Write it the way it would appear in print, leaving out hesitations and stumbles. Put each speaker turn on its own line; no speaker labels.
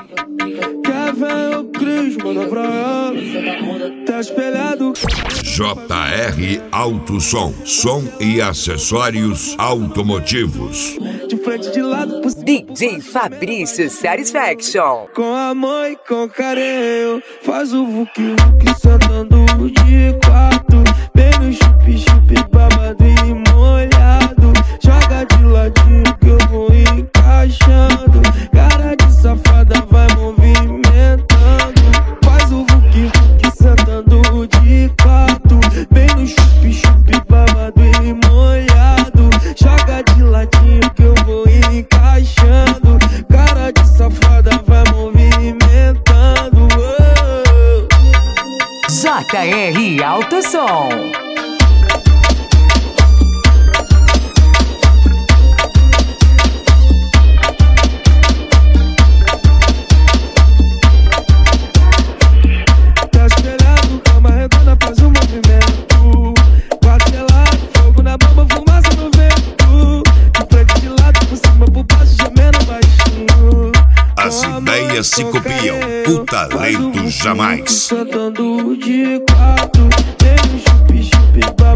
Quer ver o Cris, manda pra ela. Tá espelhado.
JR Alto Som, som e acessórios automotivos.
De frente, de lado, por
DJ Fabrício Satisfaction.
com amor e com carinho. Faz o vuki-vuki sentando de quatro. Bem no chup-chup, babado e molhado. Joga de ladinho que eu vou encaixando. Cara de safada vai movimentando. Faz o vuki-vuki sentando de quatro. Bem no chup-chup, babado e molhado. Joga de ladinho que eu vou encaixando. Cara de safada vai movimentando.
JR Alto Som.
Tá espelhado, cama redonda, faz um movimento. Quadrilado, fogo na bomba, fumaça no vento. De frente, de lado, por cima, por baixo, gemendo baixinho.
As ideias se copiam, o talento jamais.
Sentando de quatro, tem um chup-chup.